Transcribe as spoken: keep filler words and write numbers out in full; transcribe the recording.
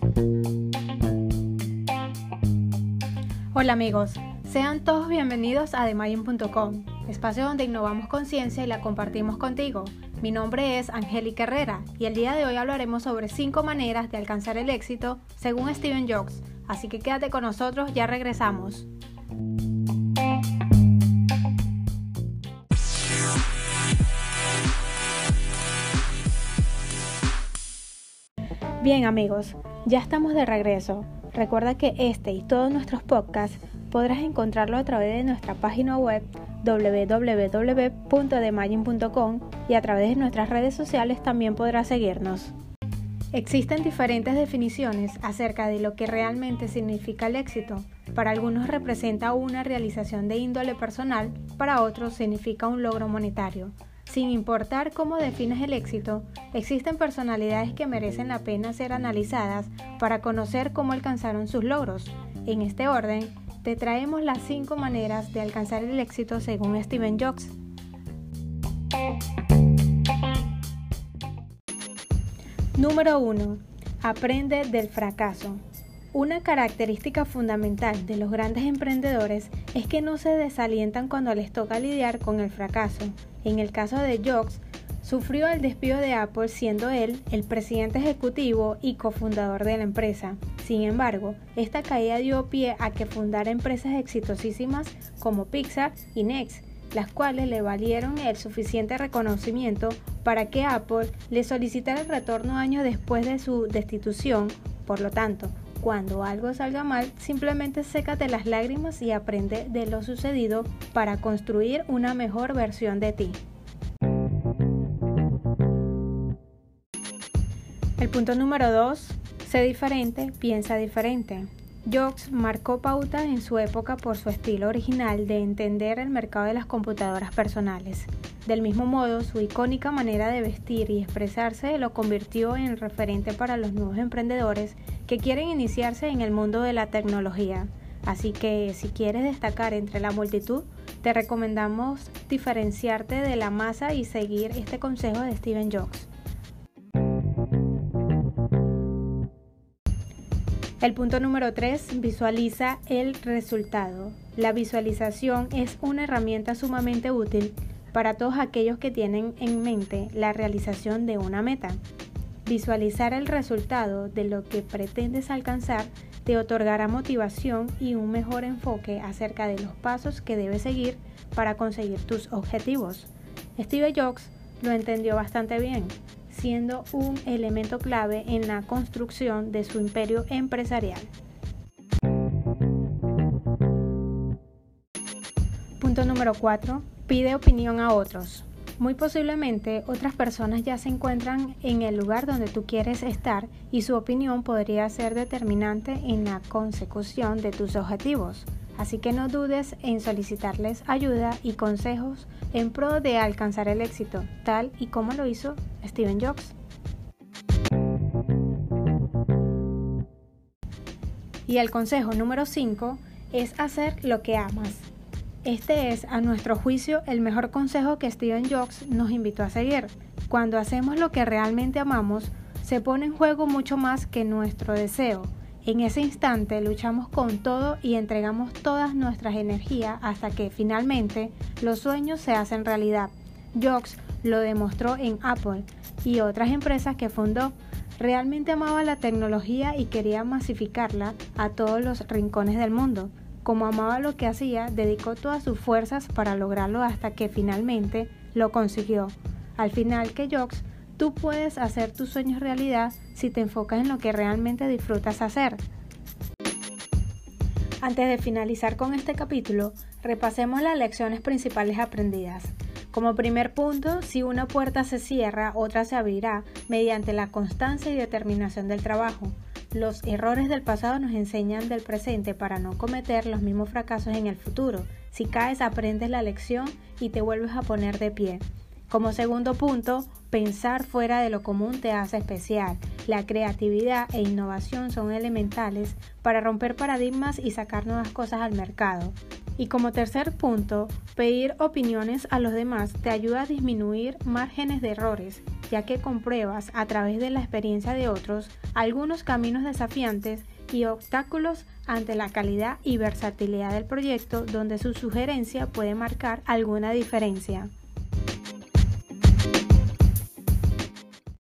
Hola amigos, sean todos bienvenidos a Demayin punto com, espacio donde innovamos conciencia y la compartimos contigo. Mi nombre es Angélica Herrera y el día de hoy hablaremos sobre cinco maneras de alcanzar el éxito según Steve Jobs, así que quédate con nosotros, ya regresamos. Bien amigos, ya estamos de regreso. Recuerda que este y todos nuestros podcasts podrás encontrarlo a través de nuestra página web doble u doble u doble u punto demayin punto com y a través de nuestras redes sociales también podrás seguirnos. Existen diferentes definiciones acerca de lo que realmente significa el éxito. Para algunos representa una realización de índole personal, para otros significa un logro monetario. Sin importar cómo defines el éxito, existen personalidades que merecen la pena ser analizadas para conocer cómo alcanzaron sus logros. En este orden, te traemos las cinco maneras de alcanzar el éxito según Steve Jobs. Número uno. Aprende del fracaso. Una característica fundamental de los grandes emprendedores es que no se desalientan cuando les toca lidiar con el fracaso. En el caso de Jobs, sufrió el despido de Apple siendo él el presidente ejecutivo y cofundador de la empresa. Sin embargo, esta caída dio pie a que fundara empresas exitosísimas como Pixar y Next, las cuales le valieron el suficiente reconocimiento para que Apple le solicitara el retorno años después de su destitución. Por lo tanto, cuando algo salga mal, simplemente sécate las lágrimas y aprende de lo sucedido para construir una mejor versión de ti. El punto número dos. Sé diferente, piensa diferente. Jobs marcó pauta en su época por su estilo original de entender el mercado de las computadoras personales. Del mismo modo, su icónica manera de vestir y expresarse lo convirtió en referente para los nuevos emprendedores que quieren iniciarse en el mundo de la tecnología. Así que, si quieres destacar entre la multitud, te recomendamos diferenciarte de la masa y seguir este consejo de Steve Jobs. El punto número tres. Visualiza el resultado. La visualización es una herramienta sumamente útil para todos aquellos que tienen en mente la realización de una meta. Visualizar el resultado de lo que pretendes alcanzar te otorgará motivación y un mejor enfoque acerca de los pasos que debes seguir para conseguir tus objetivos. Steve Jobs lo entendió bastante bien, siendo un elemento clave en la construcción de su imperio empresarial. Punto número cuatro. Pide opinión a otros. Muy posiblemente otras personas ya se encuentran en el lugar donde tú quieres estar y su opinión podría ser determinante en la consecución de tus objetivos. Así que no dudes en solicitarles ayuda y consejos en pro de alcanzar el éxito, tal y como lo hizo Steve Jobs. Y el consejo número cinco es hacer lo que amas. Este es, a nuestro juicio, el mejor consejo que Steve Jobs nos invitó a seguir. Cuando hacemos lo que realmente amamos, se pone en juego mucho más que nuestro deseo. En ese instante luchamos con todo y entregamos todas nuestras energías hasta que finalmente los sueños se hacen realidad. Jobs lo demostró en Apple y otras empresas que fundó. Realmente amaba la tecnología y quería masificarla a todos los rincones del mundo. Como amaba lo que hacía, dedicó todas sus fuerzas para lograrlo hasta que finalmente lo consiguió. Al final que Jobs, tú puedes hacer tus sueños realidad si te enfocas en lo que realmente disfrutas hacer. Antes de finalizar con este capítulo, repasemos las lecciones principales aprendidas. Como primer punto, si una puerta se cierra, otra se abrirá mediante la constancia y determinación del trabajo. Los errores del pasado nos enseñan del presente para no cometer los mismos fracasos en el futuro. Si caes, aprendes la lección y te vuelves a poner de pie. Como segundo punto, pensar fuera de lo común te hace especial. La creatividad e innovación son elementales para romper paradigmas y sacar nuevas cosas al mercado. Y como tercer punto, pedir opiniones a los demás te ayuda a disminuir márgenes de errores, ya que compruebas a través de la experiencia de otros algunos caminos desafiantes y obstáculos ante la calidad y versatilidad del proyecto donde su sugerencia puede marcar alguna diferencia.